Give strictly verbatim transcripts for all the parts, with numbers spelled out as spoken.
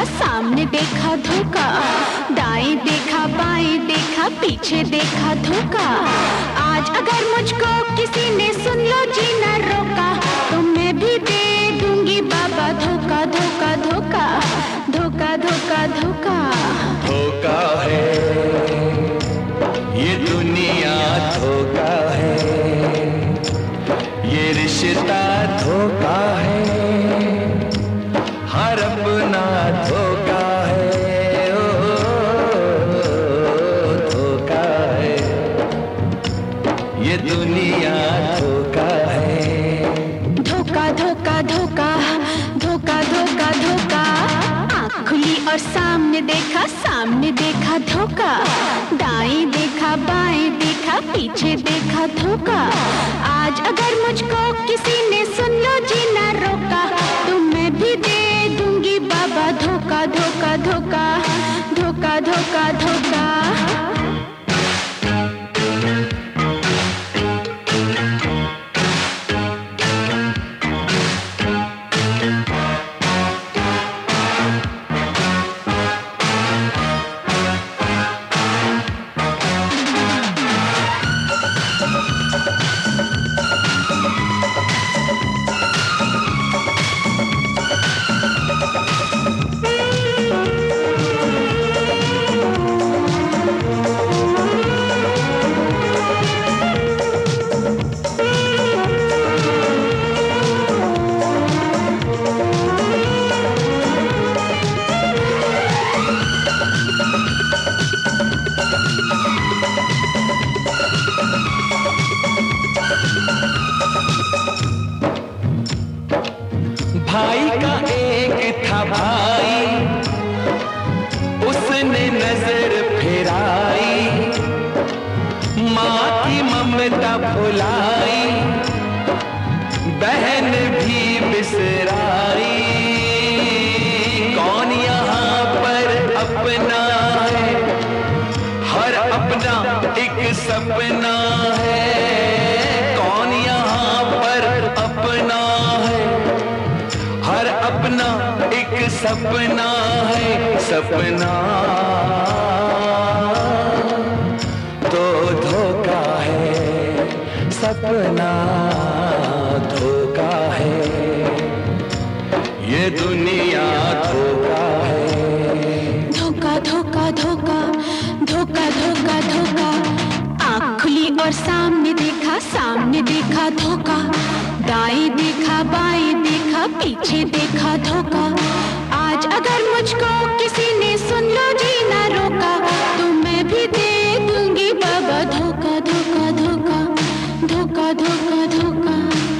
सामने देखा धोखा, दाएं देखा बाएं देखा पीछे देखा धोखा। आज अगर मुझको किसी ने सुन लो जी न रोका, तो मैं भी दे दूंगी बाबा धोखा धोखा धोखा धोखा धोखा धोखा। धोखा है ये दुनिया, धोखा है ये रिश्ता, धोखा है हर अपना धोखा है। ओ, धोखा है ये दुनिया, धोखा है। धोखा धोखा धोखा धोखा धोखा धोखा। आँख खुली और सामने देखा सामने देखा धोखा, दाएं देखा बाएं देखा पीछे देखा धोखा। आज अगर मुझको किसी ने सुन लो जी ना रोका, तो मैं भी दे दूंगी बाबा धोखा धोखा धोखा धोखा धोखा धोखा। भाई का एक था भाई, उसने नजर फिराई, माँ की ममता भुलाई, बहन भी बिसराई। कौन यहाँ पर अपना है, हर अपना एक सपना है। कौन यहाँ पर अपना है, हर अपना एक सपना है। सपना तो धोखा है, सपना धोखा है ये दुनिया, धोखा है। धोखा धोखा धोखा धोखा धोखा धोखा। आँख खुली और सामने देखा सामने देखा धोखा, दाएं देखा बाएं देखा पीछे देखा धोखा। आज अगर मुझको किसी ने सुन लो जी ना रोका, तो मैं भी दे दूंगी बाबा धोखा धोखा धोखा धोखा धोखा धोखा।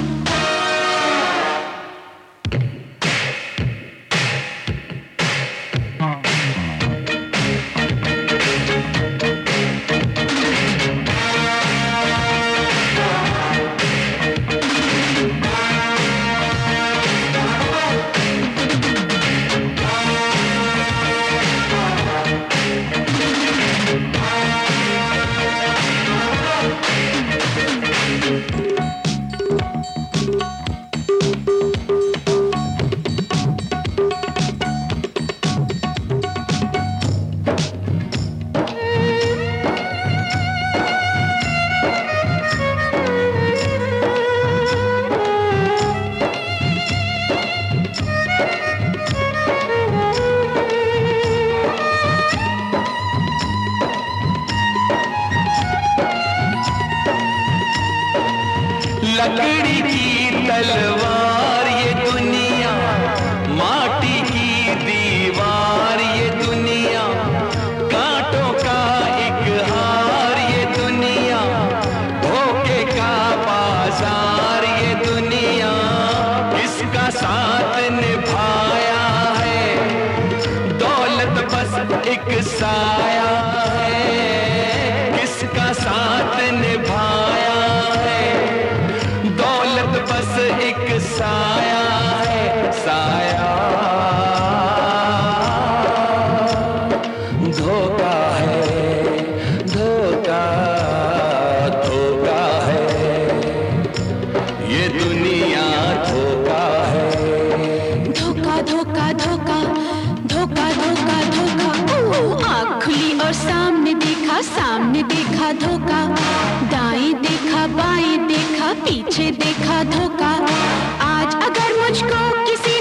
लकड़ी की तलवार ये दुनिया, माटी की दीवार ये दुनिया, कांटों का एक हार ये दुनिया, धोखे का बाजार ये दुनिया। किसका साथ निभाया है, दौलत बस एक साया है। किसका साथ निभाया है, दौलत बस एक साया है, साया। धोखा है, धोखा धोखा है ये दुनिया, धोखा है। धोखा धोखा धोखा धोखा देखा सामने देखा धोखा, दाएं देखा बाएं देखा पीछे देखा धोखा। आज अगर मुझको किसी